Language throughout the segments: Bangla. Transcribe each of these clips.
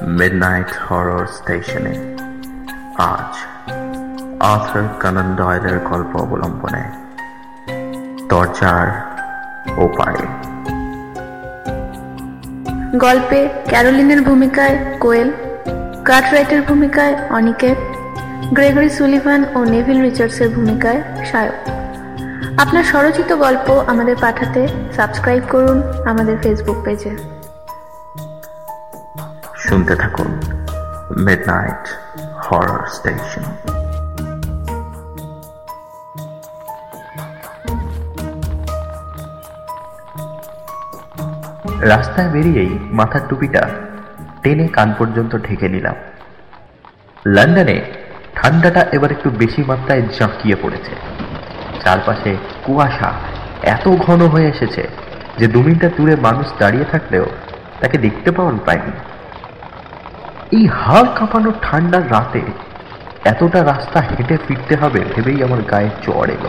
মিডনাইট হরর স্টেশনে আজ আর্থার কনান ডয়েলের গল্প অবলম্বনে দরজার ওপারে। গল্পে ক্যারোলিনের ভূমিকায় কোয়েল, কার্টরাইটের ভূমিকায় অনিকেত, গ্রেগরি সুলিভান ও নেভিল রিচার্ডসের ভূমিকায় সায়ক। আপনার স্বরচিত গল্প আমাদের পাঠাতে সাবস্ক্রাইব করুন আমাদের ফেসবুক পেজে। শুনতে থাকুন মিডনাইট হরর স্টেশন। রাস্তায় বেরিয়েই মাথার টুপিটা টেনে কান পর্যন্ত ঢেকে নিলাম। লন্ডনে ঠান্ডাটা এবার একটু বেশি মাত্রায় জাঁকিয়ে পড়েছে। চারপাশে কুয়াশা এত ঘন হয়ে এসেছে যে 2 মিনিট দূরে মানুষ দাঁড়িয়ে থাকলেও তাকে দেখতে পাওয়া পায়নি। এই হাড় কাঁপানো ঠান্ডার রাতে এতটা রাস্তা হেঁটে ফিরতে হবে ভেবেই আমার গায়ে জ্বর এলো।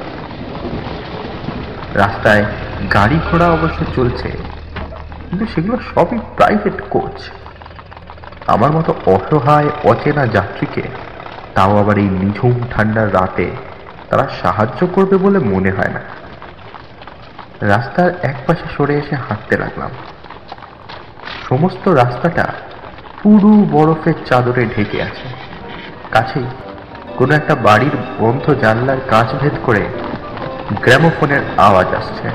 রাস্তায় গাড়ি ঘোড়া অবশ্য চলছে, কিন্তু সেগুলো সবই প্রাইভেট কোচ। আমার মতো অসহায় অচেনা যাত্রীকে তাও আবার এই নিঝুম ঠান্ডার রাতে তারা সাহায্য করবে বলে মনে হয় না। রাস্তার একপাশে সরে এসে হাঁটতে লাগলাম। সমস্ত রাস্তাটা পুরো বরফের চাদরে ঢেকে আছে। কাছেই কোনো একটা বাড়ির বন্ধ জানলার কাঁচ ভেদ করে গ্রামোফোনের আওয়াজ আসছে।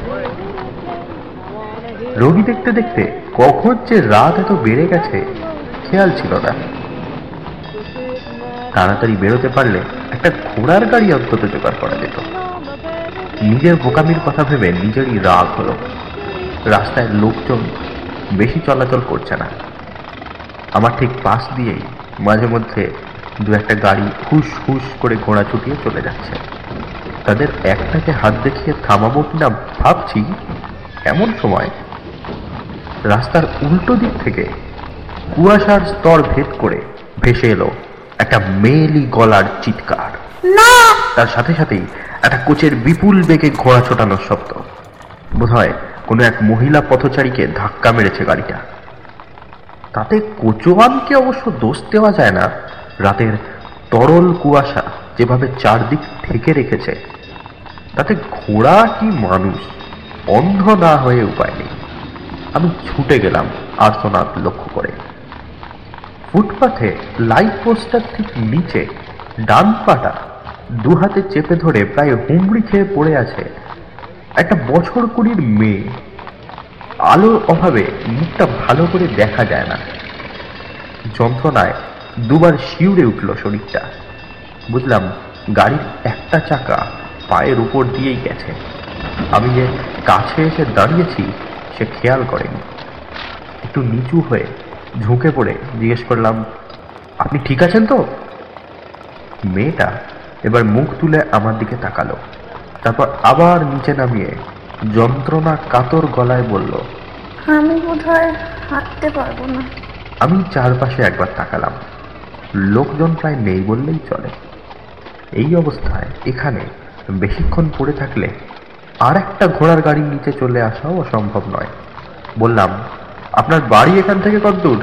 রোগী দেখতে দেখতে কখন যে রাত এত বেড়ে গেছে খেয়াল ছিল না। তাড়াতাড়ি বেরোতে পারলে একটা ঘোড়ার গাড়ি অন্তত জোগাড় করা যেত। নিজের বোকামির কথা ভেবে নিজেরই রাগ হলো। রাস্তায় লোকজন বেশি চলাচল করছে না। আমার ঠিক পাশ দিয়েই মাঝে মধ্যে 2-1 গাড়ি হুস হুস করে ঘোড়া ছুটিয়ে চলে যাচ্ছে। তাদের একটাকে হাত দেখিয়ে থামাবো কিনা ভাবছি, এমন সময় রাস্তার উল্টো দিক থেকে কুয়াশার স্তর ভেদ করে ভেসে এলো একটা মেয়েলি গলার চিৎকার। তার সাথে সাথেই একটা কোচের বিপুল বেগে ঘোড়া ছোটানোর শব্দ। বোধহয় কোনো এক মহিলা পথচারীকে ধাক্কা মেরেছে গাড়িটা। তাতে কোচওয়ানকে অবশ্য দোষ দেওয়া যায় না। রাতের তরল কুয়াশা যেভাবে চারদিক ঢেকে রেখেছে, তাতে ঘোড়া কি মানুষ অন্ধ না হয়ে উপায় নেই। আমি ছুটে গেলাম আর্তনাদ লক্ষ্য করে। ফুটপাথে লাইট পোস্টার ঠিক নিচে ডান পাটা 2 হাতে চেপে ধরে প্রায় হুমড়ি খেয়ে পড়ে আছে একটা বছর 20-র মেয়ে। আলোর অভাবে মুখটা ভালো করে দেখা যায় না। যন্ত্রণায় 2বার শিউরে উঠল শরীরটা। বুঝলাম গাড়ির একটা চাকা পায়ের উপর দিয়েই গেছে। আমি যে কাছে এসে দাঁড়িয়েছি সে খেয়াল করেনি। একটু নিচু হয়ে ঝুঁকে পড়ে জিজ্ঞেস করলাম, আপনি ঠিক আছেন তো? মেয়েটা এবার মুখ তুলে আমার দিকে তাকালো, তারপর আবার নিচে নামিয়ে যন্ত্রণা কাতর গলায় বলল, আমি বোধহয় হাঁটতে পারবো না। আমি চারপাশে একবার তাকালাম। লোকজন প্রায় নেই বললেই চলে। এই অবস্থায় এখানে বেশিক্ষণ পড়ে থাকলে আর একটা ঘোড়ার গাড়ির নিচে চলে আসাও অসম্ভব নয়। বললাম, আপনার বাড়ি এখান থেকে কত দূর?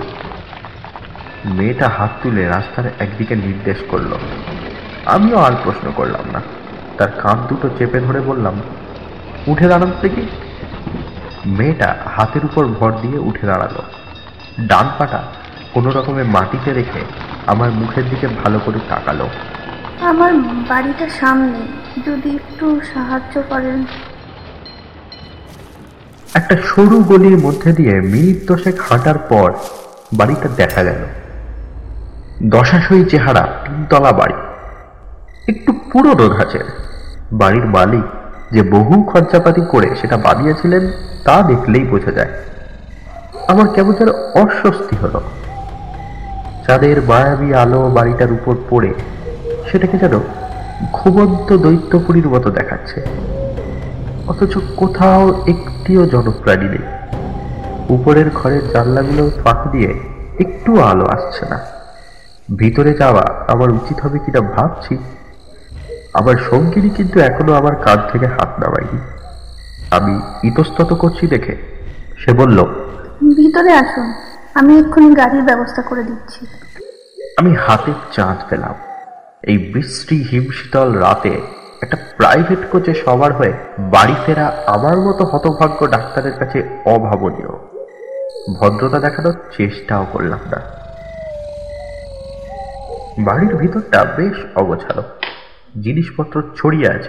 মেয়েটা হাত তুলে রাস্তার একদিকে নির্দেশ করল। আমিও আর প্রশ্ন করলাম না। তার কাঁধ দুটো চেপে ধরে বললাম, উঠে দাঁড়ান দেখি। মেয়েটা হাতের উপর ভর দিয়ে উঠে দাঁড়ালো। ডান পাটা কোনো রকমে মাটিতে রেখে আমার মুখের দিকে ভালো করে তাকালো। আমার বাড়িটা সামনে, যদি একটু সাহায্য করেন। একটা সরু গলির মধ্যে দিয়ে মিনিট 10 হাঁটার পর বাড়িটা দেখা গেল। দশাশয়ী চেহারা, 3তলা বাড়ি, একটু পুরনো ধাঁচের। বাড়ির মালিক যে বহু খরচাপাতি করে সেটা বানিয়েছিলেন তা দেখলেই বোঝা যায়। আমার কেমন যেন অস্বস্তি হলো। চাঁদের মায়াবী আলো বাড়িটার উপর পড়ে সেটাকে যেন ঘুমন্ত দৈত্যপুরীর মতো দেখাচ্ছে, অথচ কোথাও একটিও জনপ্রাণী নেই। উপরের ঘরের জানলাগুলো ফাঁক দিয়ে একটু আলো আসছে না। ভিতরে যাওয়া আমার উচিত হবে কিনা ভাবছি। আমার সঙ্গিনী কিন্তু এখনো আমার কাঁধ থেকে হাত নামায়নি। আমি ইতস্তত করছি দেখে সে বলল, ভিতরে আসুন, আমি এক্ষুনি গাড়ির ব্যবস্থা করে দিচ্ছি। আমি হাতে চাঁদ পেলাম। এই বৃষ্টি হিমশীতল রাতে একটা প্রাইভেট কোচে সবার হয়ে বাড়ি ফেরা আমার মতো হতভাগ্য ডাক্তারের কাছে অভাবনীয়। ভদ্রতা দেখানোর চেষ্টাও করলাম না। বাড়ির ভিতরটা বেশ অগোছালো, জিনিসপত্র ছড়িয়ে আছে।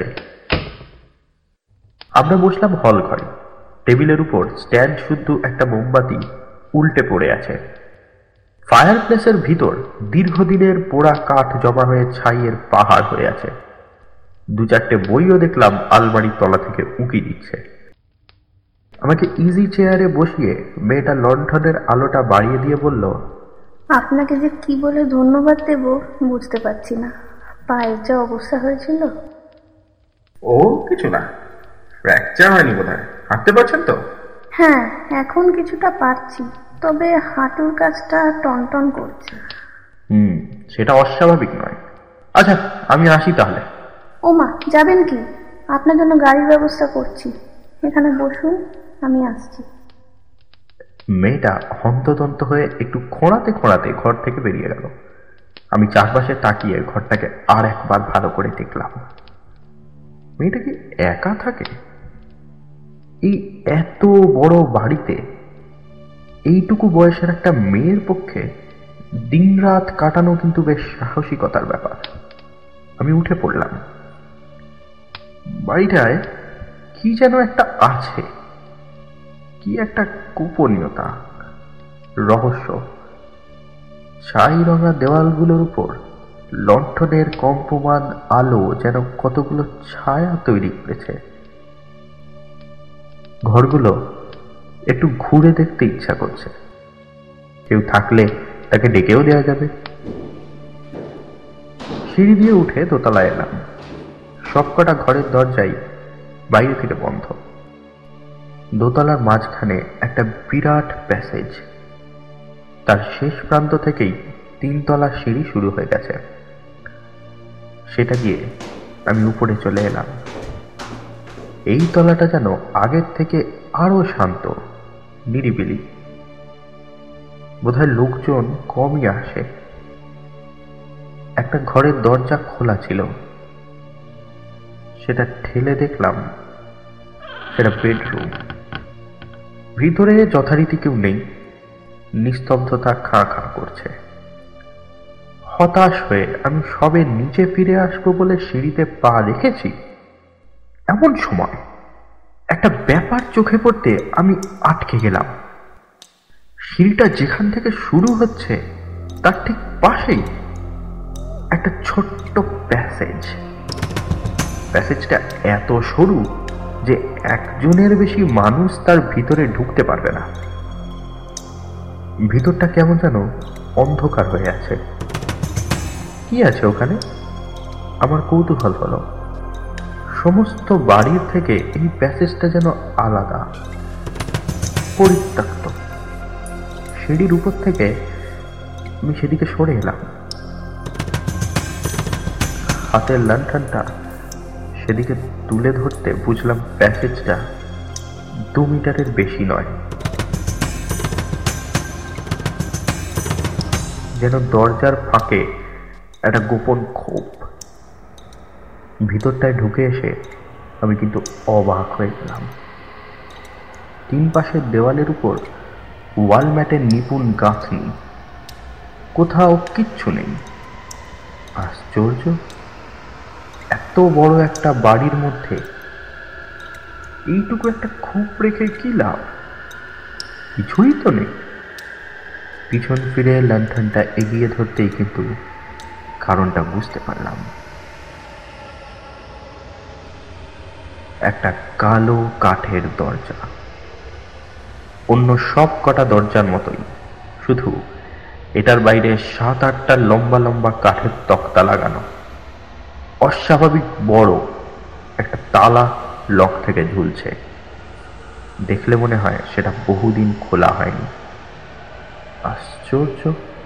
আমরা বসলাম হল ঘরে। টেবিলের উপর স্ট্যান্ড শুদ্ধ একটা মোমবাতি উল্টে পড়ে আছে। ফায়ার প্লেসের ভিতর দীর্ঘদিনের পোড়া কাঠ জমা হয়ে ছাইয়ের পাহাড় হয়ে আছে। দু চারটে বইও দেখলাম আলমারির তলা থেকে উঁকি দিচ্ছে। আমাকে ইজি চেয়ারে বসিয়ে মেয়েটা লণ্ঠনের আলোটা বাড়িয়ে দিয়ে বলল, আপনাকে যে কি বলে ধন্যবাদ দেব বুঝতে পারছি না। পায়ের যা অবস্থা হয়েছিল। ও কিছু না, ফ্র্যাকচার হয়নি বোধহয়। হাঁটতে পারছেন তো? হ্যাঁ, এখন কিছুটা পারছি, তবে হাঁটুর কাছটা টনটন করছে। সেটা অস্বাভাবিক নয়। আচ্ছা, আমি আসি তাহলে। ওমা, যাবেন কি? আপনার জন্য গাড়ির ব্যবস্থা করছি, এখানে বসুন, আমি আসছি। মেয়েটা হন্তদন্ত হয়ে একটু খোঁড়াতে খোঁড়াতে ঘর থেকে বেরিয়ে গেল। আমি চারপাশে তাকিয়ে ঘরটাকে আর একবার ভালো করে দেখলাম। মেয়েটা কি একা থাকে? এই এত বড় বাড়িতে এইটুকু বয়সের একটা মেয়ের পক্ষে দিনরাত কাটানো কিন্তু বেশ সাহসিকতার ব্যাপার। আমি উঠে পড়লাম। বাড়িটায় কি যেন একটা আছে, কি একটা গোপনীয়তা, রহস্য। ছাই রঙা দেওয়ালগুলোর উপর লণ্ঠনের কম্পমান আলো যেন কতগুলো ছায়া তৈরি করেছে। ঘরগুলো একটু ঘুরে দেখতে ইচ্ছা করছে। কেউ থাকলে তাকে ডেকেও দেওয়া যাবে। সিঁড়ি দিয়ে উঠে দোতলায় এলাম। সবকটা ঘরের দরজাই বাইরে থেকে বন্ধ। দোতলার মাঝখানে একটা বিরাট প্যাসেজ। তার শেষ প্রান্ত থেকেই 3 তলা সিঁড়ি শুরু হয়ে গেছে। সেটা গিয়ে আমি উপরে চলে এলাম। এই তলাটা যেন আগের থেকে আরো শান্ত, নিরিবিলি। বোধহয় লোকজন কমই আসে। একটা ঘরের দরজা খোলা ছিল, সেটা ঠেলে দেখলাম সেটা বেডরুম। ভিতরে যথারীতি কেউ নেই। নিস্তব্ধতা খাঁ খাঁ করছে। হতাশ হয়ে আমি সবে নিচে ফিরে আসবো বলে সিঁড়িতে পা রেখেছি, এমন সময় একটা ব্যাপার চোখে পড়তে আমি আটকে গেলাম। সিঁড়িটা যেখান থেকে শুরু হচ্ছে তার ঠিক পাশেই একটা ছোট্ট প্যাসেজ। প্যাসেজটা এত সরু যে একজনের বেশি মানুষ তার ভিতরে ঢুকতে পারবে না। ভিতরটা কেমন যেন অন্ধকার হয়ে আছে। কি আছে ওখানে? আমার কৌতূহল হলো। সমস্ত বাড়ির থেকে এই প্যাসেজটা যেন আলাদা, পরিত্যক্ত। সিঁড়ির উপর থেকে আমি সেদিকে সরে এলাম। হাতের লণ্ঠনটা সেদিকে তুলে ধরতে বুঝলাম প্যাসেজটা 2 মিটারের বেশি নয়। যেন দরজার ফাঁকে একটা গোপন খোপ। ভিতরটায় ঢুকে এসে আমি কিন্তু অবাক হয়ে গেলাম। 3 পাশের দেওয়ালের উপর ওয়াল ম্যাটের নিপুণ গাঁথনি, কোথাও কিচ্ছু নেই। আশ্চর্য, এত বড় একটা বাড়ির মধ্যে এইটুকু একটা খোপ রেখে কি লাভ? কিছুই তো নেই। পিছন ফিরে লণ্ঠনটা এগিয়ে ধরতেই কিন্তু কারণটা বুঝতে পারলাম। একটা কালো কাঠের দরজা, অন্য সব কটা দরজার মতোই, শুধু এটার বাইরে 7-8টা লম্বা লম্বা কাঠের তক্তা লাগানো। অস্বাভাবিক বড় একটা তালা লক থেকে ঝুলছে। দেখলে মনে হয় সেটা বহুদিন খোলা হয়নি। আশ্চর্য,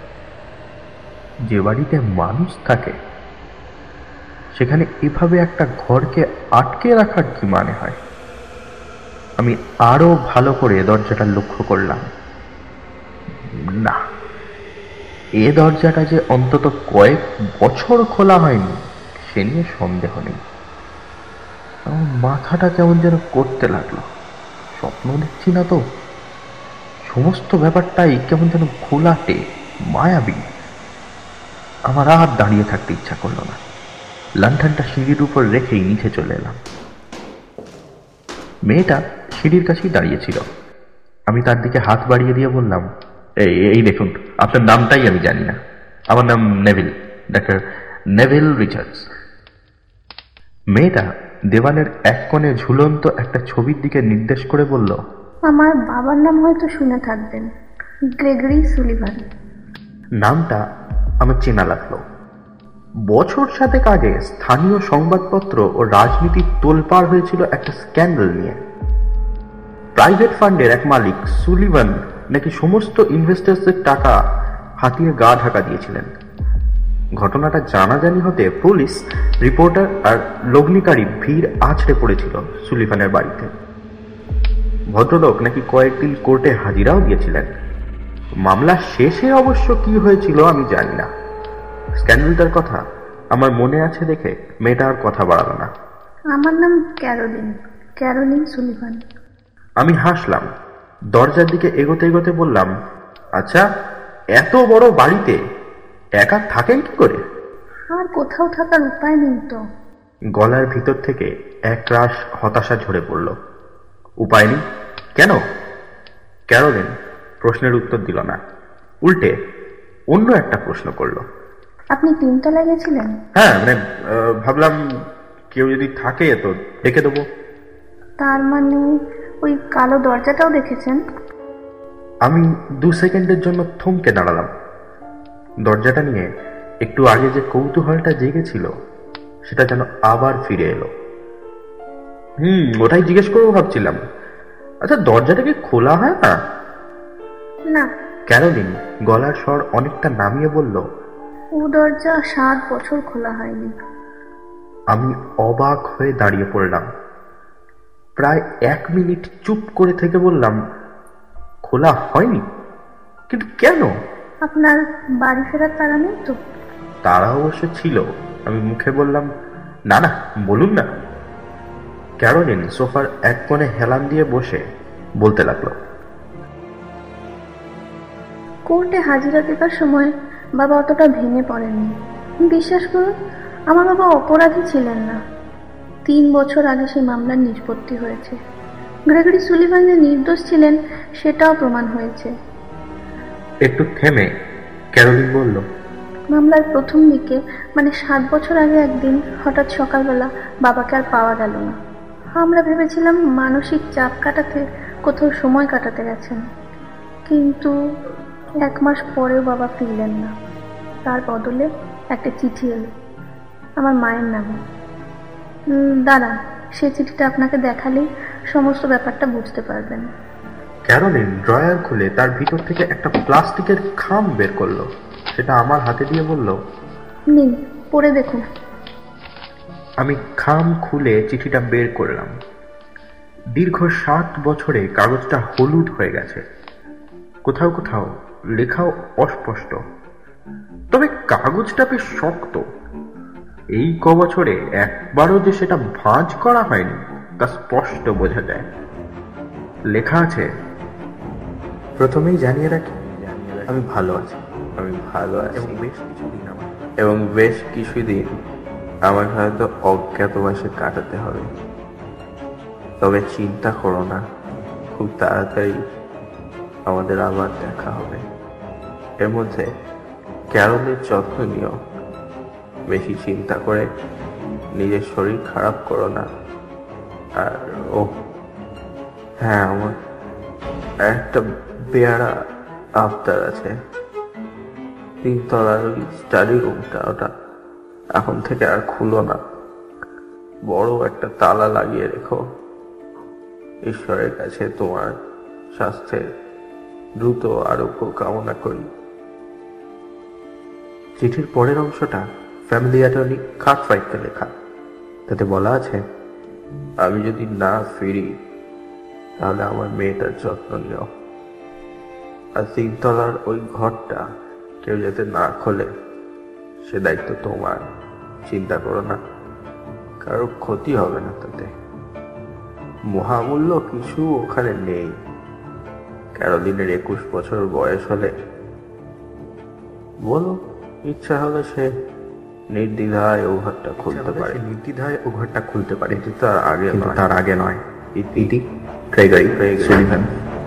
যে বাড়িতে মানুষ থাকে সেখানে এভাবে একটা ঘরকে আটকে রাখার কি মানে হয়? আমি আরো ভালো করে দরজাটা লক্ষ্য করলাম। না, এ দরজাটা যে অন্তত কয়েক বছর খোলা হয়নি সে নিয়ে সন্দেহ নেই। আমার মাথাটা কেমন যেন করতে লাগলো। স্বপ্ন দেখছি না তো? সমস্ত ব্যাপারটাই কেমন যেন ঘোলাটে, মায়াবী। আমার আর দাঁড়িয়ে থাকতে ইচ্ছা করলো না। লণ্ঠনটা সিঁড়ির উপর রেখেই নিচে চলে এলাম। মেয়েটা সিঁড়ির কাছেই দাঁড়িয়েছিল। আমি তার দিকে হাত বাড়িয়ে দিয়ে বললাম, এই দেখুন, আপনার নামটাই আমি জানি না। আমার নাম নেভিল, ডাক্তার নেভিল রিচার্ডস। মেয়েটা দেওয়ালের এক কোণে ঝুলন্ত একটা ছবির দিকে নির্দেশ করে বলল, আমার বাবার নাম হয়তো শুনে থাকবেন, গ্রেগরি সুলিভান। নামটা আমার চেনা লাগলো। বছর সাতেক আগে স্থানীয় সংবাদপত্র ও রাজনীতির তোলপাড় হয়েছিল একটা স্ক্যান্ডাল নিয়ে। প্রাইভেট ফান্ডের এক মালিক সুলিভান নাকি সমস্ত ইনভেস্টার্সদের টাকা হাতিয়ে গা ঢাকা দিয়েছিলেন। ঘটনাটা জানাজানি হতে পুলিশ, রিপোর্টার আর লগ্নিকারী ভিড় আছড়ে পড়েছিল সুলিভানের বাড়িতে। ভদ্রলোক নাকি কয়েকদিন কোর্টে হাজিরাও দিয়েছিলেন। মামলা শেষে অবশ্য কি হয়েছিল আমি জানি না। স্ক্যান্ডালটার কথা আমার মনে আছে দেখে মেয়েটা আর কথা বাড়ালো না। আমার নাম ক্যারোলিন সুলিভান। আমি হাসলাম। দরজার দিকে এগোতে এগোতে বললাম, আচ্ছা, এত বড় বাড়িতে একা থাকেন কি করে? আর কোথাও থাকার উপায় নেই তো। গলার ভিতর থেকে একরাশ হতাশা ঝরে পড়ল। উপায় নেই কেন? ক্যারোলিন প্রশ্নের উত্তর দিল না, উল্টে অন্য একটা প্রশ্ন করল। আপনি তিনতলায় গেছিলেন? হ্যাঁ, ভাবলাম কেউ যদি থাকে তো ডেকে দেবো। তার মানে ওই কালো দরজাটাও দেখেছেন? আমি 2 সেকেন্ডের জন্য থমকে দাঁড়ালাম। দরজাটা নিয়ে একটু আগে যে কৌতূহলটা জেগেছিল সেটা যেন আবার ফিরে এলো। ওটাই জিজ্ঞেস করবো ভাবছিলাম। আচ্ছা, দরজাটা কি খোলা হয় না? না। ক্যারোলিন গলার স্বর অনেকটা নামিয়ে বলল, ও দরজা 7 বছর খোলা হয়নি। আমি অবাক হয়ে দাঁড়িয়ে পড়লাম। প্রায় 1 মিনিট চুপ করে থেকে বললাম, খোলা হয়নি? কিন্তু কেন? আপনার বাড়ি ফেরার তাড়া নেই তো? তারা অবশ্য ছিল। আমি মুখে বললাম, না না, বলুন না। ক্যারোলিন সোফার এক কোণে হেলান দিয়ে বসে বলতে লাগলো, কোর্টে হাজিরা দেবার সময় বাবা অতটা ভেঙে পড়েননি। বিশ্বাস করুন, আমার বাবা অপরাধী ছিলেন না। 3 বছর আগে সেই মামলার নিষ্পত্তি হয়েছে। গ্রেগরি সুলিভান যে নির্দোষ ছিলেন সেটাও প্রমাণ হয়েছে। একটু থেমে ক্যারোলিন বলল, মামলার প্রথম দিকে, মানে 7 বছর আগে একদিন হঠাৎ সকালবেলা বাবাকে আর পাওয়া গেল না। আমরা ভেবেছিলাম মানসিক চাপ কাটাতে কোথাও সময় কাটাতে গেছেন, কিন্তু 1 মাস পরেও বাবা ফিরলেন না। তার বদলে একটা চিঠি এলো আমার মায়ের নামে। দাঁড়ান, সেই চিঠিটা আপনাকে দেখালেই সমস্ত ব্যাপারটা বুঝতে পারবেন। ক্যারোলিন ড্রয়ার খুলে তার ভিতর থেকে একটা প্লাস্টিকের খাম বের করলো। সেটা আমার হাতে দিয়ে বলল, নিন, পড়ে দেখুন। আমি খাম খুলে চিঠিটা বের করলাম। দীর্ঘ 7 বছরে কাগজটা হলুদ হয়ে গেছে। কোথাও কোথাও লেখাও অস্পষ্ট, তবে কাগজটা বেশ শক্ত। এই বছরে একবারও যে সেটা ভাঁজ করা হয়নি তা স্পষ্ট বোঝা যায়। লেখা আছে, প্রথমেই জানিয়ে রাখি, আমি ভালো আছি এবং বেশ কিছুদিন আমার হয়তো অজ্ঞাতবাসে কাটাতে হবে। তবে চিন্তা করো না, খুব তাড়াতাড়ি আমাদের আবার দেখা হবে। এর মধ্যে ক্যারলের যত্ন নিও, বেশি চিন্তা করে নিজের শরীর খারাপ করো না। আর হ্যাঁ, আমার একটা বেয়ারা আবদার আছে। 3 তলার স্টাডি রুমটা, ওটা এখন থেকে আর খুলো না, বড় একটা তালা লাগিয়ে রেখো। ঈশ্বরের কাছে তোমার স্বাস্থ্যের দ্রুত আরোগ্য কামনা করি। চিঠির পরের অংশটা ফ্যামিলি অ্যাটর্নি কার্টরাইটকে লেখা। তাতে বলা আছে, আমি যদি না ফিরি তাহলে আমার মেয়েটার যত্ন নিও। আর তিনতলার ওই ঘরটা কেউ যাতে না খোলে সে দায়িত্ব তোমার। চিন্তা করো না, কারো ক্ষতি হবে না তাতে। মহামূল্য কিছু ওখানে নেই। ক্যারোলিনের 21 বছর বয়স হলে বলো, ইচ্ছা হলে সে নির্দ্বিধায় ও ঘরটা খুলতে পারে। নির্দ্বিধায় ও ঘরটা খুলতে পারে, কিন্তু তার আগে নয়। ইতি গ্রেগরি সুলিভান।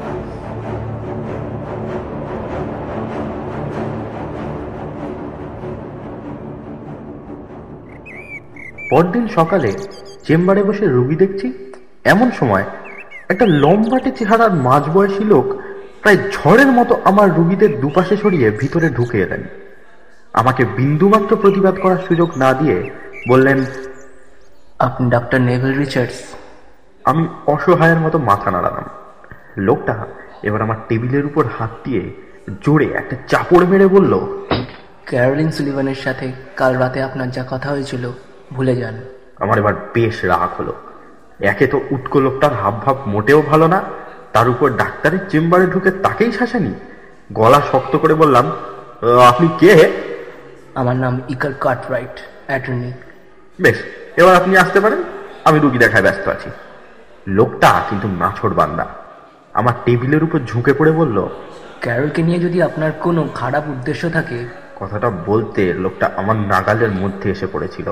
পরদিন সকালে চেম্বারে বসে রোগী দেখছি, এমন সময় একটা লম্বাটে চেহারার মাঝবয়সী লোক প্রায় ঝড়ের মতো আমার রোগীদের দুপাশে সরিয়ে ভিতরে ঢুকে এলেন। আমাকে বিন্দুমাত্র প্রতিবাদ করার সুযোগ না দিয়ে বললেন, আপনি ডক্টর নেভিল রিচার্ডস? আমি অসহায়ের মতো মাথা নাড়ালাম। লোকটা এবার আমার টেবিলের উপর হাত দিয়ে জোরে একটা চাপড় মেরে বলল, ক্যারোলিন সুলিভানের সাথে কাল রাতে আপনার যা কথা হয়েছিল ভুলে যান। আমার এবার বেশ রাগ হলো। একে তো উটকো লোকটার হাবভাব মোটেও ভালো না, তার উপর ডাক্তারের চেম্বারে ঢুকে তাকেই শাসানি। গলা শক্ত করে বললাম, আপনি কে? আমার নাম ইকার কার্টরাইট, অ্যাটর্নি। বেশ, এবার আপনি আসতে পারেন, আমি রুগী দেখায় ব্যস্ত আছি। লোকটা কিন্তু নাছোড় বান্দা। আমার টেবিলের উপর ঝুঁকে পড়ে বলল, ক্যারলকে নিয়ে যদি আপনার কোনো খারাপ উদ্দেশ্য থাকে। কথাটা বলতে লোকটা আমার নাগালের মধ্যে এসে পড়েছিল।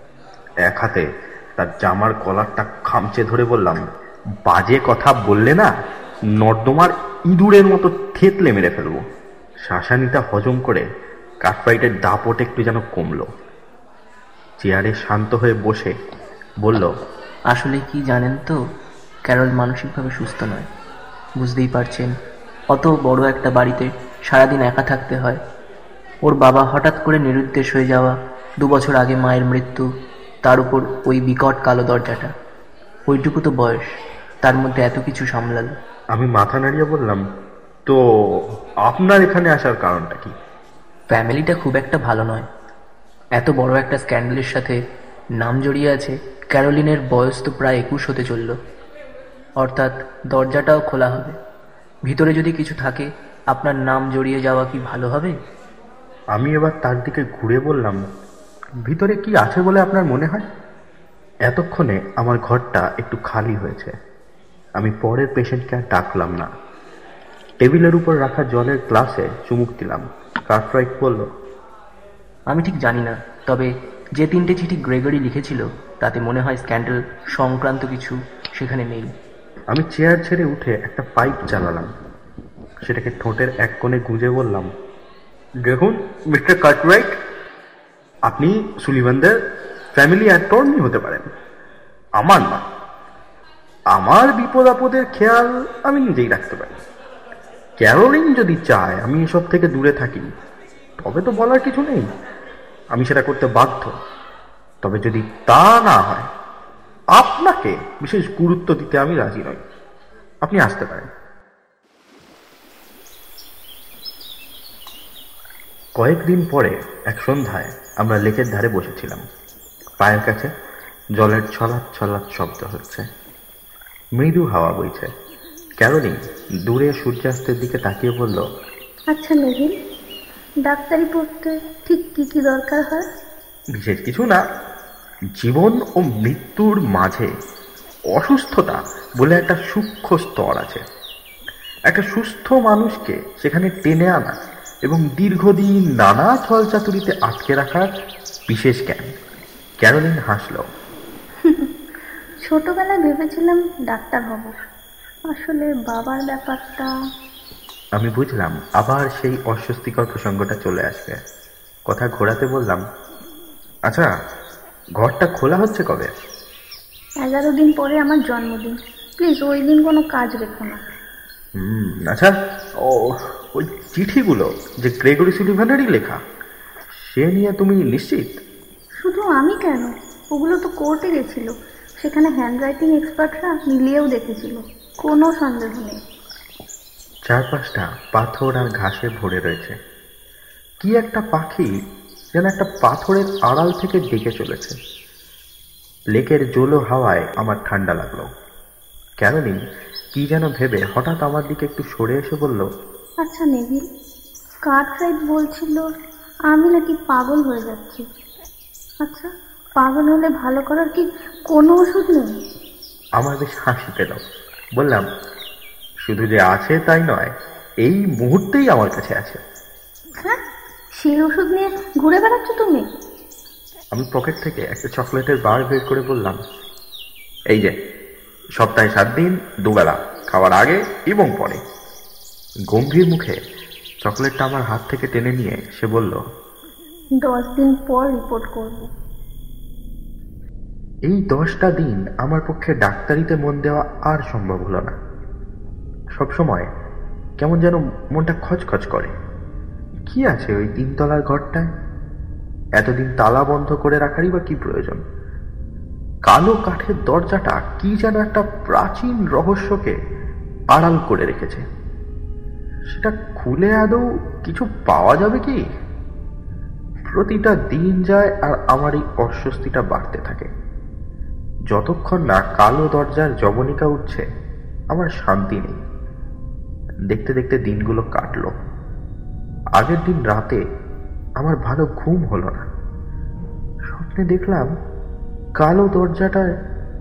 এক হাতে তার জামার কলারটা খামচে ধরে বললাম, বাজে কথা বললে না নর্দমার ইঁদুরের মতো থেতলে মেরে ফেলবো। শাসানিটা হজম করে কাঠফাইটের দাপট একটু যেন কমলো। চেয়ারে শান্ত হয়ে বসে বলল, আসলে কি জানেন তো, ক্যারল মানসিকভাবে সুস্থ নয়। বুঝতেই পারছেন, অত বড় একটা বাড়িতে সারাদিন একা থাকতে হয়। ওর বাবা হঠাৎ করে নিরুদ্দেশ হয়ে যাওয়া, 2 বছর আগে মায়ের মৃত্যু, তার উপর ওই বিকট কালো দরজাটা। ওইটুকু তো বয়স, তার মধ্যে এত কিছু সামলাল। আমি মাথা নাড়িয়ে বললাম, তো আপনার এখানে আসার কারণটা কি? ফ্যামিলিটা খুব একটা ভালো নয়। এত বড় একটা স্ক্যান্ডালের সাথে নাম জড়িয়ে আছে। ক্যারোলিনের বয়স তো প্রায় 21 হতে চলল। অর্থাৎ দরজাটাও খোলা হবে। ভিতরে যদি কিছু থাকে, আপনার নাম জড়িয়ে যাওয়া কি ভালো হবে? আমি এবার তার দিকে ঘুরে বললাম, ভিতরে কি আছে বলে আপনার মনে হয়? এতক্ষণে আমার ঘরটা একটু খালি হয়েছে। আমি পরের পেশেন্টকে আর ডাকলাম না। টেবিলের উপর রাখা জলের গ্লাসে চুমুক দিলাম। কার্টরাইট বলল, আমি ঠিক জানি না, তবে যে 3টে চিঠি গ্রেগরি লিখেছিল তাতে মনে হয় স্ক্যান্ডাল সংক্রান্ত কিছু সেখানে নেই। আমি চেয়ার ছেড়ে উঠে একটা পাইপ চালালাম। সেটাকে ঠোঁটের এক কোণে গুঁজে বললাম, দেখুন মিস্টার কার্টরাইট, আপনি সুলিভানদের ফ্যামিলি অ্যাটর্নি হতে পারেন, আমার না। আমার বিপদ আপদের খেয়াল আমি নিজেই রাখতে পারি। ক্যারোলিন যদি চায় আমি এসব থেকে দূরে থাকি, তবে তো বলার কিছু নেই, আমি সেটা করতে বাধ্য। তবে যদি তা না হয়, আপনাকে বিশেষ গুরুত্ব দিতে আমি রাজি নই। আপনি আসতে পারেন। কয়েকদিন পরে এক সন্ধ্যায় আমরা লেকের ধারে বসেছিলাম। পায়ের কাছে জলের ছলাৎ ছলাৎ শব্দ হচ্ছে, মৃদু হাওয়া বইছে। ক্যারোলিন দূরে সূর্যাস্তের দিকে তাকিয়ে বলল, আচ্ছা নেভিল, ডাক্তারি পড়তে ঠিক কি কি দরকার হয়? বিশেষ কিছু না। জীবন ও মৃত্যুর মাঝে অসুস্থতা বলে একটা সূক্ষ্ম স্তর আছে। একটা সুস্থ মানুষকে সেখানে টেনে আনা এবং দীর্ঘদিন নানা ছলচাতুরিতে আটকে রাখার বিশেষ জ্ঞান। ক্যারোলিন হাসল। ছোটবেলায় ভেবেছিলাম ডাক্তার হব, আসলে বাবার ব্যাপারটা। আমি বুঝলাম আবার সেই অস্বস্তিকর প্রসঙ্গটা চলে আসবে। কথা ঘোরাতে বললাম, আচ্ছা ঘরটা খোলা হচ্ছে কবে? 11 দিন পরে আমার জন্মদিন। প্লিজ ওই দিন কোনো কাজ রেখো না। আচ্ছা, ওই চিঠিগুলো যে গ্রেগরি সুলিভানেরই লেখা, সে নিয়ে তুমি নিশ্চিত? শুধু আমি কেন, ওগুলো তো কোর্টে গেছিল, সেখানে হ্যান্ডরাইটিং এক্সপার্টরা মিলিয়েও দেখেছিল, কোনো সন্দেহ নেই। চারপাশটা পাথর আর ঘাসে ভরে রয়েছে। কি একটা পাখি যেন একটা পাথরের আড়াল থেকে ডেকে চলেছে। লেকের জোলো হাওয়ায় আমার ঠান্ডা লাগলো। ক্যারোলিন কি যেন ভেবে হঠাৎ আমার দিকে একটু সরে এসে বলল, আচ্ছা নেভিল, কার্টরাইট বলছিল আমি নাকি পাগল হয়ে যাচ্ছি। আচ্ছা, পাগল হলে ভালো করার কি কোনো ওষুধ নেই? আমার বেশ হাসি পেল। বললাম, শুধু যে আছে তাই নয়, এই মুহূর্তেই আমার কাছে আছে। হ্যাঁ, সেই ওষুধ নিয়ে ঘুরে বেড়াচ্ছ তুমি? আমি পকেট থেকে একটা চকলেটের বার বের করে বললাম, এই যে, সপ্তাহে 7 দিন, দুবেলা, খাওয়ার আগে এবং পরে। গম্ভীর মুখে চকলেটটা আমার হাত থেকে টেনে নিয়ে সে বলল, 10 দিন পর রিপোর্ট করব। এই 10টা দিন আমার পক্ষে ডাক্তারিতে মন দেওয়া আর সম্ভব হলো না। সবসময় কেমন যেন মনটা খচখচ করে। কি আছে ওই 3 তলার ঘরটায়? এতদিন তালা বন্ধ করে রাখারই বা কি প্রয়োজন? কালো কাঠের দরজাটা কি যেন একটা প্রাচীন রহস্যকে আড়াল করে রেখেছে। সেটা খুলে আদৌ কিছু পাওয়া যাবে কি? প্রতিটা দিন যায় আর আমার এই অস্বস্তিটা বাড়তে থাকে। যতক্ষণ না কালো দরজার জবনিকা উঠছে, আমার শান্তি নেই। দেখতে দেখতে দিনগুলো কাটলো। আগের দিন রাতে আমার ভালো ঘুম হলো না। স্বপ্নে দেখলাম কালো দরজাটায়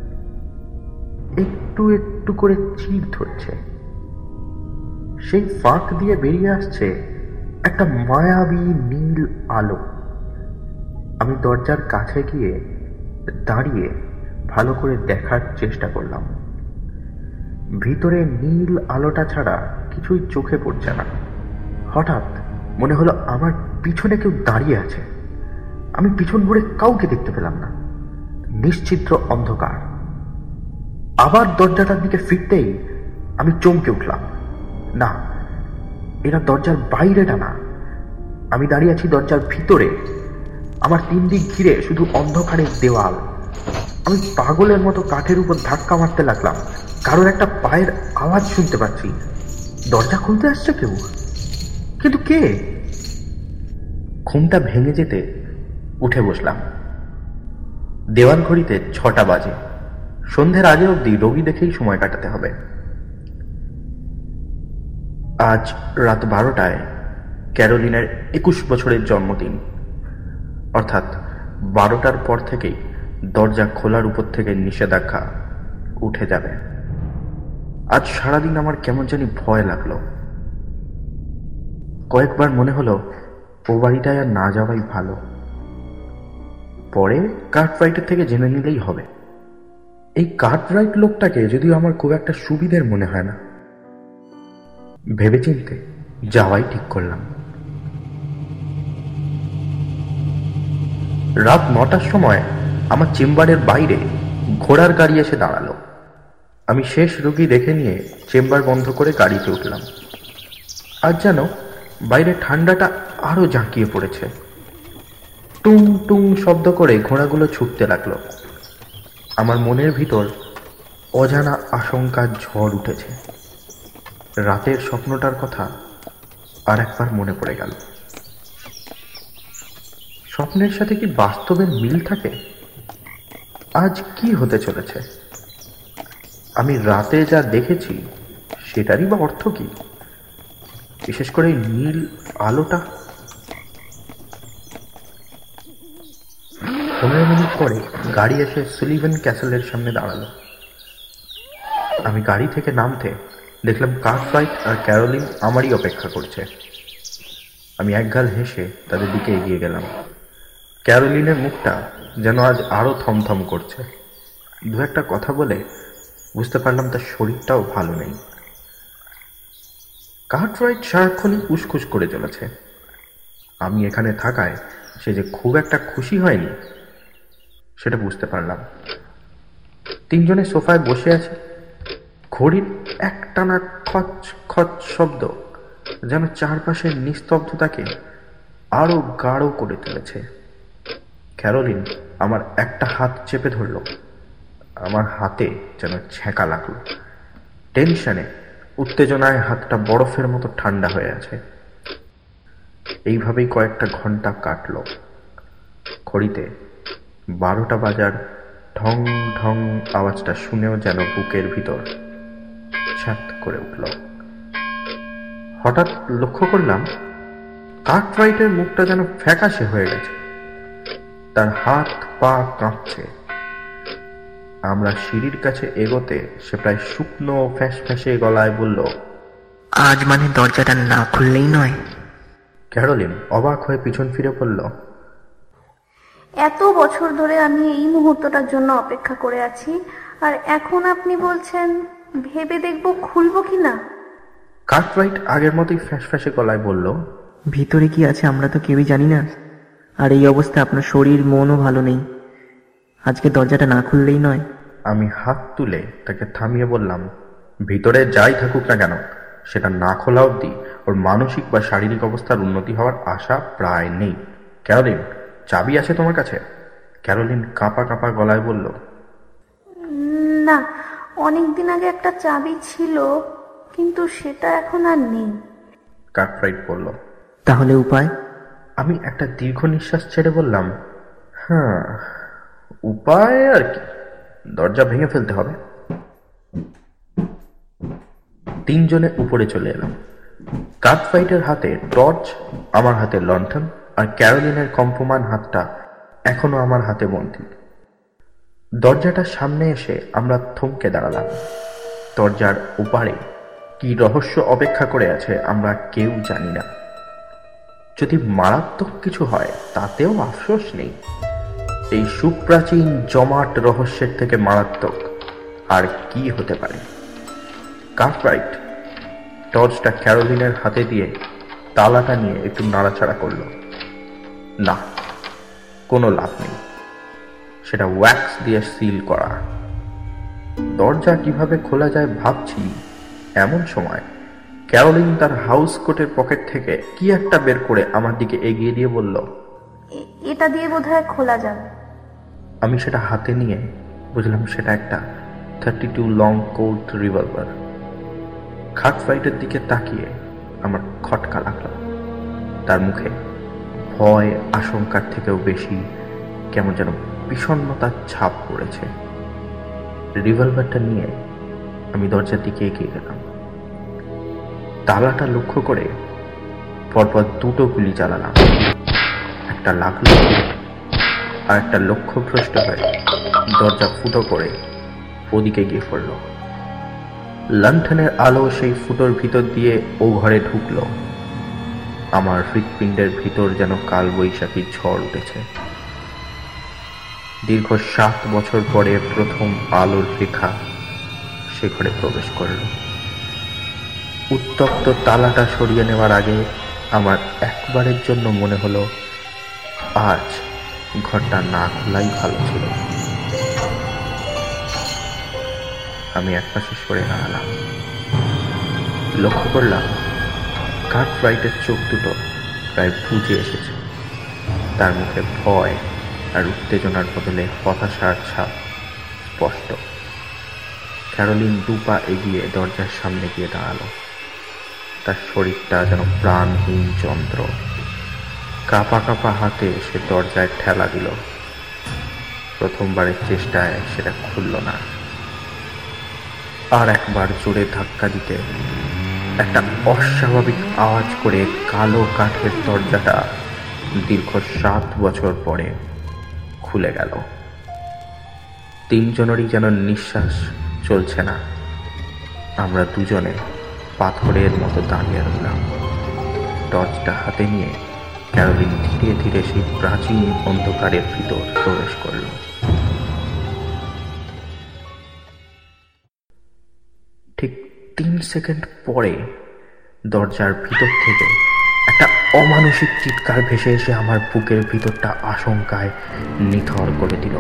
একটু একটু করে চির ধরছে। সেই ফাঁক দিয়ে বেরিয়ে আসছে একটা মায়াবী নীল আলো। আমি দরজার কাছে গিয়ে দাঁড়িয়ে ভালো করে দেখার চেষ্টা করলাম। ভিতরে নীল আলোটা ছাড়া কিছুই চোখে পড়ছে না। হঠাৎ মনে হলো আমার পিছনে কেউ দাঁড়িয়ে আছে। আমি পিছন ঘুরে কাউকে দেখতে পেলাম না। নিশ্চিদ্র অন্ধকার। আবার দরজাটার দিকে ফিরতেই আমি চমকে উঠলাম। না, এরা দরজার বাইরেটা না, আমি দাঁড়িয়ে আছি দরজার ভিতরে। আমার 3 দিক ঘিরে শুধু অন্ধকারের দেওয়াল। আমি পাগলের মতো কাঠের উপর ধাক্কা মারতে লাগলাম। কারোর একটা পায়ের আওয়াজ শুনতে পাচ্ছি। দরজা খুলতে আসছে কেউ, কিন্তু কে? ঘুমটা ভেঙে যেতে উঠে বসলাম। দেওয়াল ঘড়িতে 6টা বাজে। সন্ধ্যের আগে অবধি রোগী দেখেই সময় কাটাতে হবে। আজ রাত 12টায় ক্যারোলিনের 21 বছরের জন্মদিন। অর্থাৎ 12টার পর থেকেই দরজা খোলার উপর থেকে নিষেধাজ্ঞা উঠে যাবে। আজ সারাদিন আমার কেমন জানি ভয় লাগলো। কয়েকবার মনে হলো ও বাড়িটায় আর না যাওয়াই ভালো। পরে কার্টরাইটের থেকে জেনে নিলেই হবে। এই কার্টরাইট লোকটাকে যদিও আমার খুব একটা সুবিধের মনে হয় না। ভেবেচিন্তে যাওয়াই ঠিক করলাম। রাত 9টার সময় আমার চেম্বারের বাইরে ঘোড়ার গাড়ি এসে দাঁড়ালো। আমি শেষ রোগী দেখে নিয়ে চেম্বার বন্ধ করে গাড়িতে উঠলাম। আজ যেন বাইরে ঠান্ডাটা আরো জাঁকিয়ে পড়েছে। টুং টুং শব্দ করে ঘোড়াগুলো ছুটতে লাগলো। আমার মনের ভিতর অজানা আশঙ্কার ঝড় উঠেছে। রাতের স্বপ্নটার কথা আর একবার মনে পড়ে গেল। স্বপ্নের সাথে কি বাস্তবের মিল থাকে? আজ কি হতে চলেছে? আমি রাতে যা দেখেছি সেটারই বা অর্থ কি? বিশেষ করে নীল আলোটা। 15 মিনিট পরে গাড়ি এসে সুলিভান ক্যাসেলের সামনে দাঁড়ালো। আমি গাড়ি থেকে নামতে দেখলাম কার্টরাইট আর ক্যারোলিন আমারই অপেক্ষা করছে। আমি একগাল হেসে তাদের দিকে এগিয়ে গেলাম। ক্যারোলিনের মুখটা যেন আজ আরো থমথম করছে। 2-একটা কথা বলে বুঝতে পারলাম তার শরীরটাও ভালো নেই। কার্টরাইট সারাক্ষণই উসখুস করে চলেছে। আমি এখানে থাকায় সে যে খুব একটা খুশি হয়নি সেটা বুঝতে পারলাম। 3 জনে সোফায় বসে আছি। ঘড়ির একটানা খচ খচ শব্দ যেন চারপাশের নিস্তব্ধতাকে আরো গাঢ় করে তুলেছে। ক্যারোলিন আমার একটা হাত চেপে ধরল। আমার হাতে যেন ছ্যাঁকা লাগলো। টেনশনে, উত্তেজনায় হাতটা বরফের মতো ঠান্ডা হয়ে আছে। এইভাবেই কয়েকটা ঘন্টা কাটলো। ঘড়িতে 12টা বাজার ঢং ঢং আওয়াজটা শুনেও যেন বুকের ভিতর ছাত করে উঠল। হঠাৎ লক্ষ্য করলাম কার্টরাইটের মুখটা যেন ফ্যাকাশে হয়ে গেছে, তার হাত পা কাঁপছে। আমরা সিঁড়ির কাছে এগোতে সে প্রায় শুকনো ফ্যাঁসে গলায় বলল, আজ মানে দরজাটা না খুললেই নয়। ক্যারোলিন অবাক হয়ে পিছন ফিরে বলল, এত বছর ধরে আমি এই মুহূর্তটার জন্য অপেক্ষা করে আছি, আর এখন আপনি বলছেন ভেবে দেখব খুলবো কিনা। কার্টরাইট আগের মতোই ফ্যাঁসে গলায় বলল, ভিতরে কি আছে আমরা তো কেউই জানি না, আর এই অবস্থা আপনার শরীর মনও ভালো নেই, আজকে দরজাটা না খুললেই নয়। আমি হাত তুলে তাকে থামিয়ে বললাম, ভিতরে যাই থাকুক না কেন, সেটা না খোলা অবধি ওর মানসিক বা শারীরিক অবস্থার উন্নতি হওয়ার আশা প্রায় নেই। ক্যারোলিন, চাবি আছে তোমার কাছে? ক্যারোলিন কাঁপা গলায় বলল, না, অনেকদিন আগে একটা চাবি ছিল, কিন্তু সেটা এখন আর নেই। কার্টরাইট বলল, তাহলে উপায়? আমি একটা দীর্ঘ নিঃশ্বাস ছেড়ে বললাম, হ্যাঁ, উপায় আর কি, দরজা ভেঙে ফেলতে হবে। তিনজনে উপরে চলে এলাম। কার্টরাইটের হাতে টর্চ, আমার হাতে লণ্ঠন, আর ক্যারোলিনের কম্পমান হাতটা এখনো আমার হাতে বন্দী। দরজাটার সামনে এসে আমরা থমকে দাঁড়ালাম। দরজার ওপারে কি রহস্য অপেক্ষা করে আছে আমরা কেউ জানি না। যদি মারাত্মক কিছু হয় তাতেও আফসোস নেই, এই সুপ্রাচীন জমাট রহস্যের থেকে মারাত্মক আর কি হতে পারে। কার্টরাইট টর্চটা ক্যারোলিনের হাতে দিয়ে তালাটা নিয়ে একটু নাড়াচাড়া করল। না, কোনো লাভ নেই, সেটা ওয়্যাক্স দিয়ে সিল করা। দরজা কিভাবে খোলা যায় ভাবছি, এমন সময় ক্যারোলিন তার হাউস কোটের পকেট থেকে কি একটা বের করে আমার দিকে এগিয়ে দিয়ে বলল, এটা দিয়ে বোধহয় খোলা যাবে। আমি সেটা হাতে নিয়ে বুঝলাম সেটা একটা 32 লং কোল্ট রিভলভার। কার্টরাইটের দিকে তাকিয়ে আমার খটকা লাগলো। তার মুখে ভয় আশঙ্কার থেকেও বেশি কেমন যেন বিষণ্ণতার ছাপ পড়েছে। রিভলভারটা নিয়ে আমি দরজার দিকে এগিয়ে গেলাম। তালাটা লক্ষ্য করে পরপর দুটো গুলি চালালাম। একটা লাগলো, আর একটা লক্ষ্যভ্রষ্ট হয়ে দরজা ফুটো করে ওদিকে গিয়ে পড়ল। লণ্ঠনের আলো সেই ফুটোর ভিতর দিয়ে ও ঘরে ঢুকলো। আমার হৃৎপিণ্ডের ভিতর যেন কালবৈশাখী ঝড় উঠেছে। দীর্ঘ 7 বছর পরে প্রথম আলোর রেখা সে ঘরে প্রবেশ করল। উত্তপ্ত তালাটা সরিয়ে নেওয়ার আগে আমার একবারের জন্য মনে হলো আজ ঘরটা না খোলাই ভালো ছিল। আমি একপাশে সরে দাঁড়ালাম। লক্ষ্য করলাম কার্টরাইটের চোখ দুটো প্রায় বুজে এসেছে। তার মুখে ভয় আর উত্তেজনার বদলে হতাশার ছাপ স্পষ্ট। ক্যারোলিন 2 পা এগিয়ে দরজার সামনে গিয়ে দাঁড়ালো। তার শরীরটা যেন প্রাণহীন যন্ত্র। কাঁপা হাতে সে দরজায় ঠেলা দিল। প্রথমবারের চেষ্টায় সেটা খুলল না। আর একবার জোরে ধাক্কা দিতে একটা অস্বাভাবিক আওয়াজ করে কালো কাঠের দরজাটা দীর্ঘ 7 বছর পরে খুলে গেল। তিনজনেরই যেন নিঃশ্বাস চলছে না। আমরা দুজনে পাথরের মতো দাঁড়িয়ে রইলাম। টর্চটা হাতে নিয়ে ক্যারোলিন ধীরে ধীরে সেই প্রাচীন অন্ধকারের ভিতর প্রবেশ করল। ঠিক 3 সেকেন্ড পরে দরজার ভিতর থেকে একটা অমানসিক চিৎকার ভেসে এসে আমার বুকের ভিতরটা আশঙ্কায় নিথর করে দিল।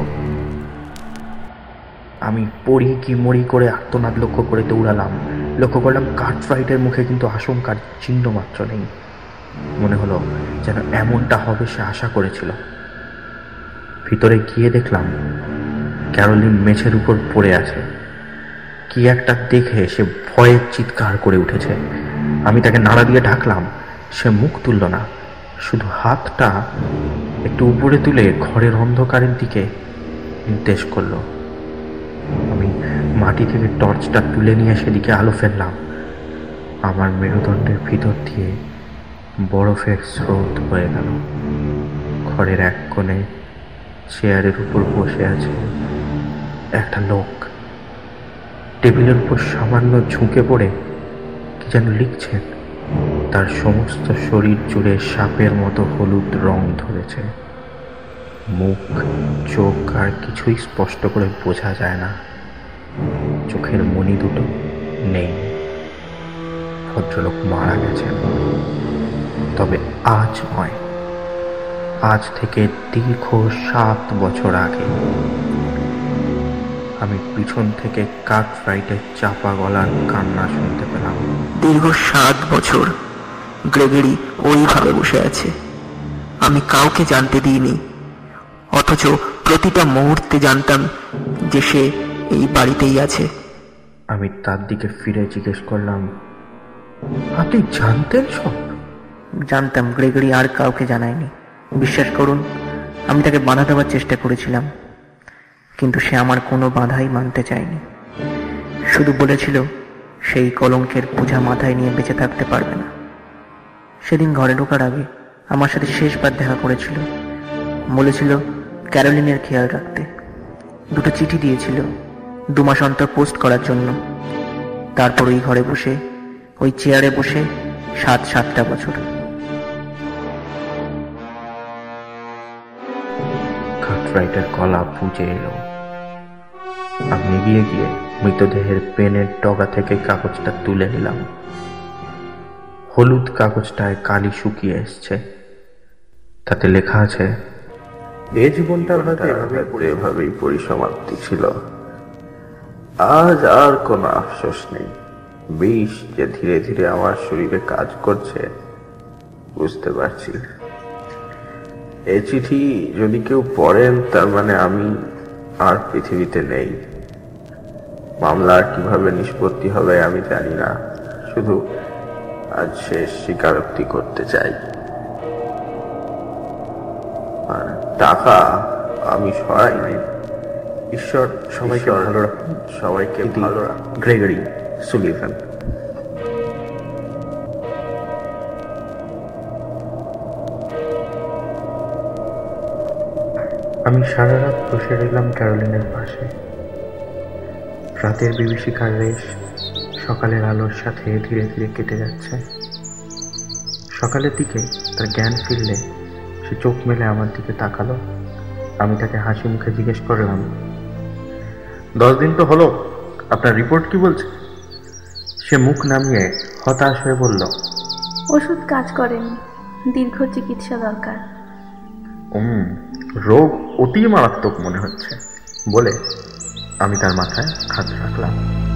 আমি পড়ি কি মরি করে আর্তনাদ লক্ষ্য করে দৌড়ালাম। লক্ষ্য করলাম কার্টরাইটের মুখে কিন্তু আশঙ্কার চিহ্ন মাত্র নেই। মনে হলো যেন এমনটা হবে সে আশা করেছিল। ভিতরে গিয়ে দেখলাম ক্যারোলিন মেঝের উপর পড়ে আছে। কি একটা দেখে সে ভয়ের চিৎকার করে উঠেছে। আমি তাকে নাড়া দিয়ে ঢাকলাম। সে মুখ তুলল না, শুধু হাতটা একটু উপরে তুলে ঘরের অন্ধকারের দিকে নির্দেশ করল। আমি মাটি থেকে টর্চটা তুলে নিয়ে সেদিকে আলো ফেললাম। আমার মেরুদণ্ডের ভিতর দিয়ে বরফের স্রোত বয়ে গেল। ঘরের এক কোণে চেয়ারের উপর বসে আছে একটা লোক। টেবিলের উপর সামান্য ঝুঁকে পড়ে কি যেন লিখছেন। তার সমস্ত শরীর জুড়ে সাপের মতো হলুদ রং ধরেছে। মুখ, চোখ আর কিছুই স্পষ্ট করে বোঝা যায় না। চোখের মণি দুটো নেই। ভদ্রলোক মারা গেছেন, তবে আজ নয়, আজ থেকে দীর্ঘ 7 বছর আগে। আমি পিছন থেকে কার্টরাইটের চাপা গলার কান্না শুনতে পেলাম। দীর্ঘ 7 বছর গ্রেগরি ওইভাবে বসে আছে। আমি কাউকে জানতে দিইনি, অথচ প্রতিটা মুহূর্তে জানতাম যে সে এই বাড়িতেই আছে। আমি তার দিকে ফিরে জিজ্ঞেস করলাম, আপনি জানতেন সব? জানতাম। গ্রেগরি আর কাউকে জানায়নি। বিশ্বাস করুন, আমি তাকে বাধা দেওয়ার চেষ্টা করেছিলাম, কিন্তু সে আমার কোনো বাধাই মানতে চায়নি। শুধু বলেছিল সেই কলঙ্কের বোঝা মাথায় নিয়ে বেঁচে থাকতে পারবে না। সেদিন ঘরে ঢোকার আগে আমার সাথে শেষবার দেখা করেছিল। বলেছিল ক্যারোলিনের খেয়াল রাখতে। 2টো চিঠি দিয়েছিল 2 মাস অন্তর পোস্ট করার জন্য। তারপর ওই ঘরে বসে, ওই চেয়ারে বসে 7টা বছর। কার্টরাইটের গলা বুঝে এলো। আমি এগিয়ে গিয়ে মৃতদেহের পেনের ডগা থেকে কাগজটা তুলে নিলাম। হলুদ কাগজটায় কালি শুকিয়ে এসছে। তাতে লেখা আছে, এ জীবনটা হয়তো এভাবেই পরিসমাপ্তি ছিল। আজ আর কোনো আফসোস নেই। বিষ যে ধীরে ধীরে আমার শরীরে কাজ করছে বুঝতে পারছি। এই চিঠি যদি কেউ পড়েন, তার মানে আমি আর পৃথিবীতে নেই। মামলা কিভাবে নিষ্পত্তি হবে আমি জানি না, শুধু আজ শেষ স্বীকারোক্তি করতে চাই। আর টাকা আমি সরাইনি। ঈশ্বর সবাইকে ভালো রাখুন, সবাইকে ভালো রাখুন। Gregory Sullivan. আমি সারা রাত বসে রইলাম ক্যারোলিনের পাশে। রাতের বিভীষিকার রেশ সকালের আলোর সাথে ধীরে ধীরে কেটে যাচ্ছে। সকালের দিকে তার জ্ঞান ফিরলে সে চোখ মেলে আমার দিকে তাকালো। আমি তাকে হাসি মুখে জিজ্ঞেস করলাম, 10 দিন তো হলো, আপনার রিপোর্ট কি বলছে? সে মুখ নামিয়ে হতাশ হয়ে বলল, ওষুধ কাজ করেনি, দীর্ঘ চিকিৎসা দরকার। রোগ অতি মারাত্মক মনে হচ্ছে বলে আমি তার মাথায় হাত রাখলাম।